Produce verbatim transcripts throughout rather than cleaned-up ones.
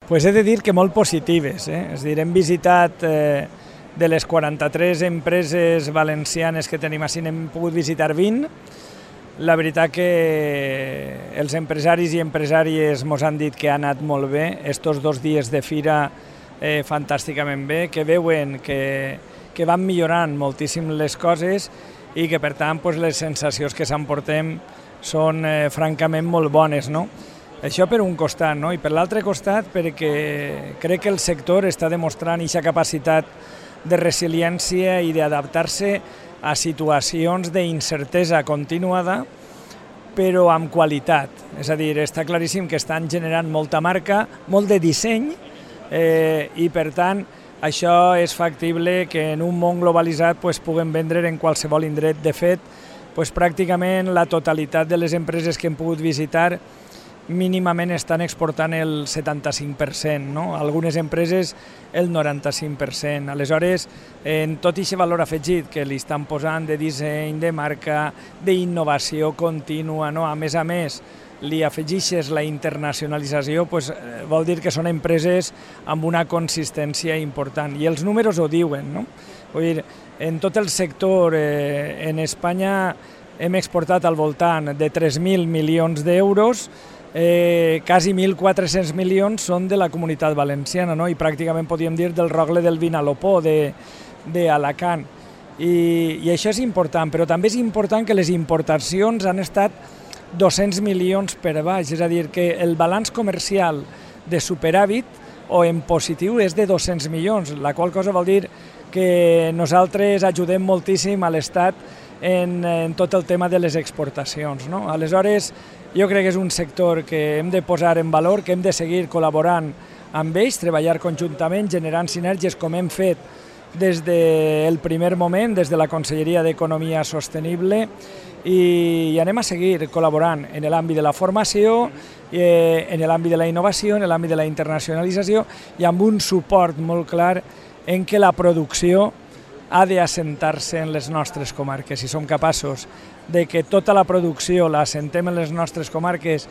Pues he de dir que molt positives. Eh? És a dir, hem visitat eh, de les quaranta-tres empreses valencianes que tenim així, n'hem pogut visitar vint. La veritat que els empresaris i empresàries ens han dit que ha anat molt bé, estos dos dies de fira eh, fantàsticament bé, que veuen que, que van millorant moltíssim les coses i que per tant pues, les sensacions que s'emportem són eh, francament molt bones, no? Això per un costat, no? I per l'altre costat perquè crec que el sector està demostrant aquesta capacitat de resiliència i d'adaptar-se a situacions d'incertesa continuada, però amb qualitat. És a dir, està claríssim que estan generant molta marca, molt de disseny, eh, i per tant això és factible que en un món globalitzat pues, puguem vendre en qualsevol indret. De fet, pues, pràcticament la totalitat de les empreses que hem pogut visitar mínimament estan exportant el setanta-cinc per cent, no? Algunes empreses el noranta-cinc per cent. Aleshores, en tot aquest valor afegit que li estan posant de disseny, de marca, d'innovació contínua, no? A més a més, li afegeixes la internacionalització, pues, vol dir que són empreses amb una consistència important. I els números ho diuen, no? Vull dir, en tot el sector, eh, en Espanya hem exportat al voltant de tres mil milions d'euros, Eh, quasi mil quatre-cents milions són de la Comunitat Valenciana, no? I pràcticament podríem dir del Rogle del Vinalopó, d'Alacant. I, I això és important, però també és important que les importacions han estat dos-cents milions per baix, és a dir, que el balanç comercial de superàvit o en positiu és de dos-cents milions, la qual cosa vol dir que nosaltres ajudem moltíssim a l'Estat en, en tot el tema de les exportacions, no? Aleshores, jo crec que és un sector que hem de posar en valor, que hem de seguir col·laborant amb ells, treballar conjuntament, generant sinergies com hem fet des del primer moment, des de la Conselleria d'Economia Sostenible, i, i anem a seguir col·laborant en l'àmbit de la formació, eh, en l'àmbit de la innovació, en l'àmbit de la internacionalització i amb un suport molt clar en què la producció ha d'assentar-se en les nostres comarques. Si som capaços de que tota la producció la assentem en les nostres comarques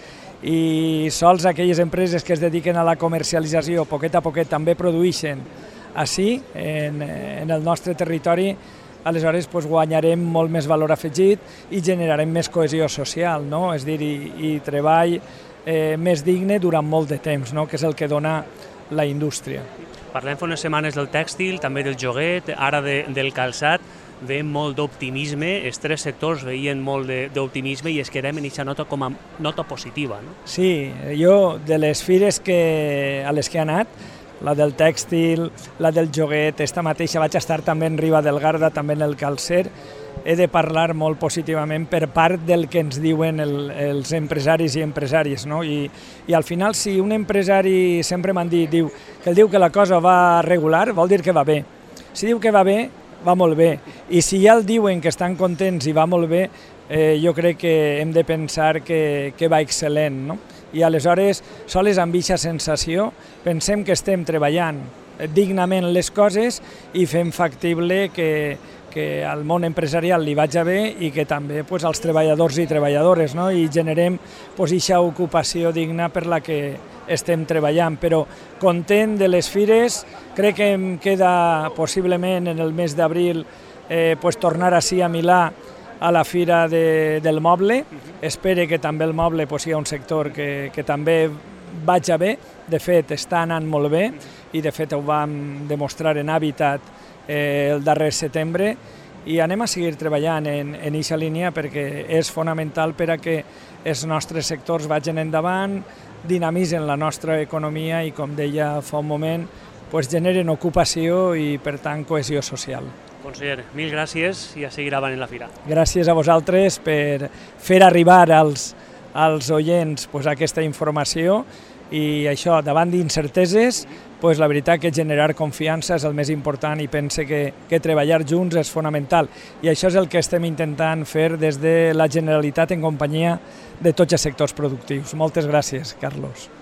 i sols aquelles empreses que es dediquen a la comercialització poquet a poquet també produeixen així, en, en el nostre territori, aleshores pues, guanyarem molt més valor afegit i generarem més cohesió social, no? És dir, i, i treball eh, més digne durant molt de temps, no? Que és el que dona la indústria. Parlem fa unes setmanes del tèxtil, també del joguet, ara de, del calçat. Veiem molt d'optimisme, els tres sectors veien molt d'optimisme i es quedem en aquesta nota com a nota positiva, no? Sí, jo de les fires que, a les que he anat, la del tèxtil, la del joguet, esta mateixa vaig estar també en Riba del Garda, també en el calcer, he de parlar molt positivament per part del que ens diuen el, els empresaris i empresàries, no? I, i al final, si un empresari sempre m'han dit, diu, que el diu que la cosa va regular, vol dir que va bé. Si diu que va bé, va molt bé. I si ja el diuen que estan contents i va molt bé, eh, jo crec que hem de pensar que, que va excel·lent, no? I aleshores, sols amb aquesta sensació, pensem que estem treballant dignament les coses i fem factible que, que al món empresarial li vagi bé i que també pues, als treballadors i treballadores, no? I generem pues, aquesta ocupació digna per la que estem treballant. Però content de les fires, crec que em queda possiblement en el mes d'abril eh, pues, tornar així a Milà a la Fira de, del Moble. Espero que també el moble pues, sigui un sector que, que també vagi bé. De fet, està anant molt bé i de fet ho vam demostrar en Habitat eh, el darrer setembre i anem a seguir treballant en aquesta línia perquè és fonamental per a que els nostres sectors vagin endavant, dinamitzen la nostra economia i, com deia fa un moment, pues, generen ocupació i, per tant, cohesió social. Conseller, mil gràcies i a seguir avant en la fira. Gràcies a vosaltres per fer arribar als, als oients pues, aquesta informació i això, davant d'incerteses, pues, la veritat que generar confiança és el més important i pense que, que treballar junts és fonamental. I això és el que estem intentant fer des de la Generalitat en companyia de tots els sectors productius. Moltes gràcies, Carlos.